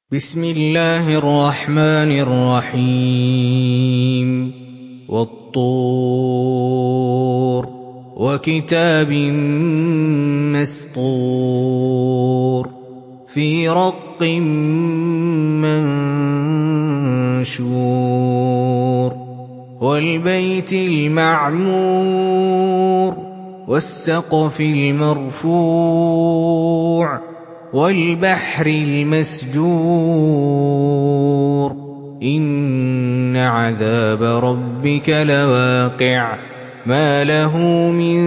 بسم الله الرحمن الرحيم والطور وكتاب مسطور في رق منشور والبيت المعمور والسقف المرفوع والبحر المسجور إن عذاب ربك لواقع ما له من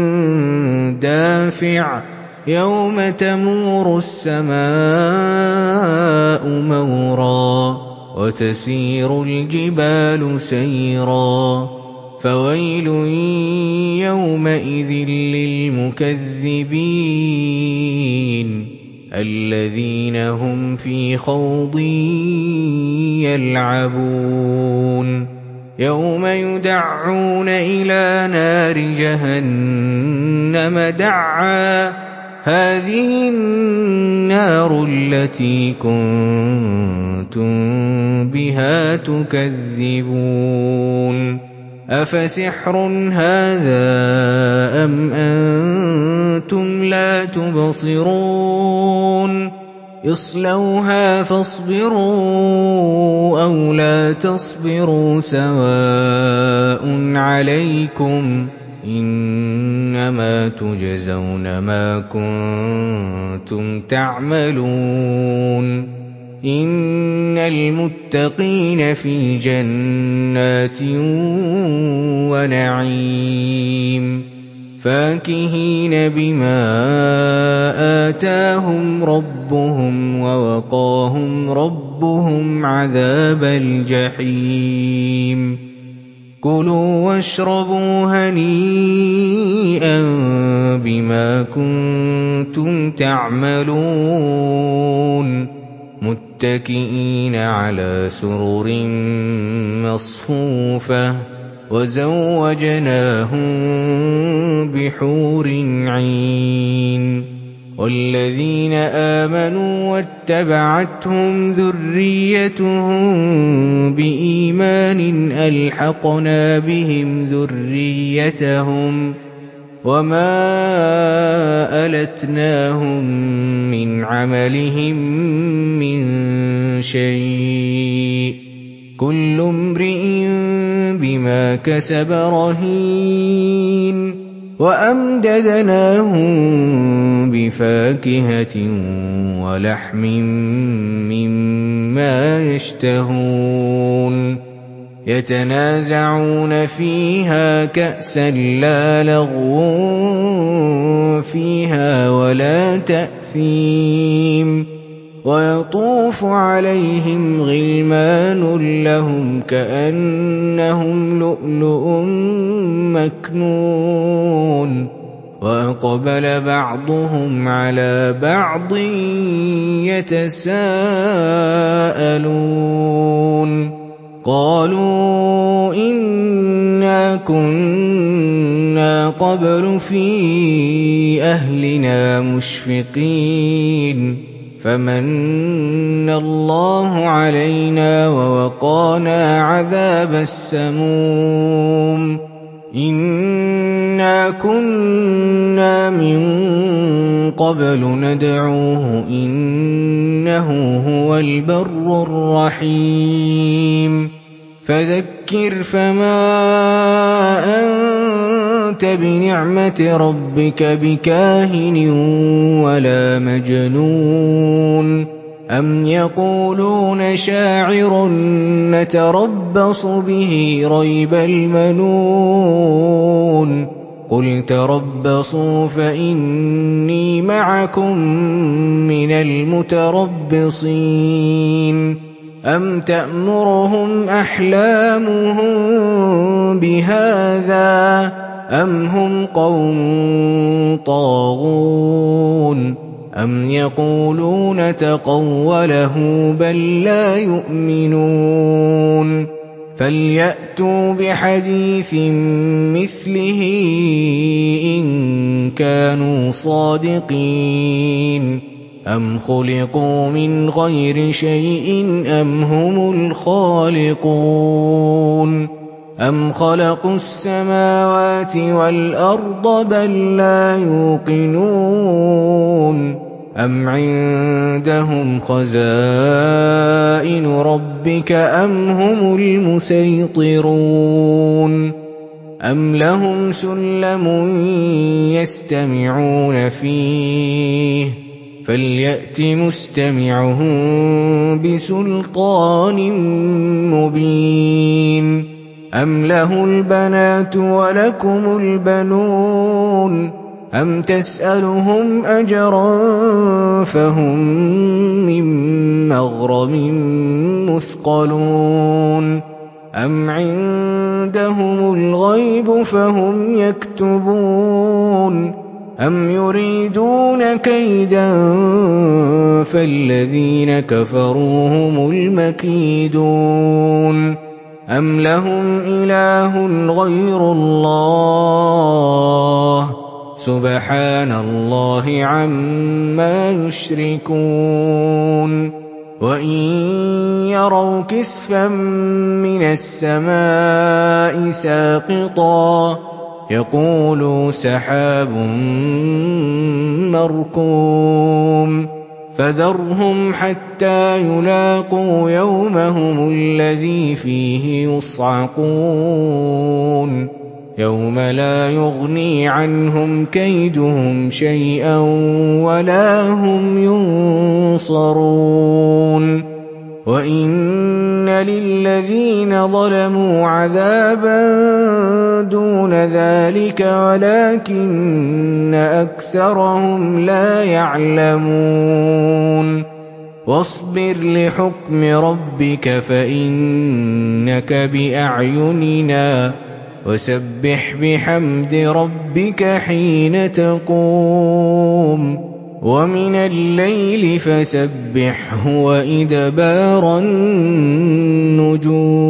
دافع يوم تمور السماء مورا وتسير الجبال سيرا فويل يومئذ للمكذبين الذين هم في خوض يلعبون يوم يدعون إلى نار جهنم دعا هذه النار التي كنتم بها تكذبون أفسحر هذا أم أنتم لا تبصرون اصلوها فاصبروا أو لا تصبروا سواء عليكم إنما تجزون ما كنتم تعملون إن المتقين في جنات ونعيم فاكهين بما آتاهم ربهم ووقاهم ربهم عذاب الجحيم كلوا واشربوا هنيئا بما كنتم تعملون متكئين على سرر مصفوفة وزوجناهم بحور عين والذين آمنوا واتبعتهم ذريتهم بإيمان ألحقنا بهم ذريتهم وما ألتناهم من عملهم من شيء كل امرئ بما كسب رهين وأمددناهم بفاكهة ولحم مما يشتهون يتنازعون فيها كأسا لا لغو فيها ولا تأثيم ويطوف عليهم غلمان لهم كأنهم لؤلؤ مكنون وأقبل بعضهم على بعض يتساءلون قالوا إنا كنا قبل في أهلنا مشفقين فمن الله علينا ووقانا عذاب السموم إنا كنا من قبل ندعوه إنه هو البر الرحيم فذكر فما أنت بنعمة ربك بكاهن ولا مجنون أم يقولون شاعر نتربص به ريب المنون قل تربصوا فإني معكم من المتربصين أم تأمرهم أحلامهم بهذا أم هم قوم طاغون أم يقولون تقوله بل لا يؤمنون فليأتوا بحديث مثله إن كانوا صادقين أَمْ خُلِقُوا مِنْ غَيْرِ شَيْءٍ أَمْ هُمُ الْخَالِقُونَ أَمْ خَلَقُوا السَّمَاوَاتِ وَالْأَرْضَ بَل لَّا يُوقِنُونَ أَمْ عِندَهُمْ خَزَائِنُ رَبِّكَ أَمْ هُمُ الْمُصَيْطِرُونَ أَمْ لَهُمْ سُلَّمٌ يَسْتَمِعُونَ فِيهِ فَلْيَأْتِ مُسْتَمِعُهُم بِسُلْطَانٍ مُّبِينٍ أَمْ لَهُ الْبَنَاتُ وَلَكُمُ الْبَنُونَ أَمْ تَسْأَلُهُمْ أَجْرًا فَهُم مِّن مَّغْرَمٍ مُّثْقَلُونَ أَمْ عِندَهُمُ الْغَيْبُ فَهُمْ يَكْتُبُونَ أَمْ يُرِيدُونَ كَيْدًا فَالَّذِينَ كَفَرُوا هُمُ الْمَكِيدُونَ أَمْ لَهُمْ إِلَٰهٌ غَيْرُ اللَّهِ سُبْحَانَ اللَّهِ عَمَّا يُشْرِكُونَ وَإِن يَرَوْا كِسْفًا مِّنَ السَّمَاءِ سَاقِطًا يَقُولُوا سَحَابٌ مَّرْكُومٌ فَذَرْهُمْ حَتَّىٰ يُلَاقُوا يَوْمَهُمُ الَّذِي فِيهِ يُصْعَقُونَ يَوْمَ لَا يُغْنِي عَنْهُمْ كَيْدُهُمْ شَيْئًا وَلَا هُمْ يُنصَرُونَ وَإِنَّ لِلَّذِينَ ظَلَمُوا عَذَابًا دُونَ ذَٰلِكَ وَلَٰكِنَّ أَكْثَرَهُمْ لَا يَعْلَمُونَ وَاصْبِرْ لِحُكْمِ رَبِّكَ فَإِنَّكَ بِأَعْيُنِنَا وَسَبِّحْ بِحَمْدِ رَبِّكَ حِينَ تَقُومُ وَمِنَ اللَّيْلِ فَسَبِّحْهُ وَإِدْبَارَ النُّجُومِ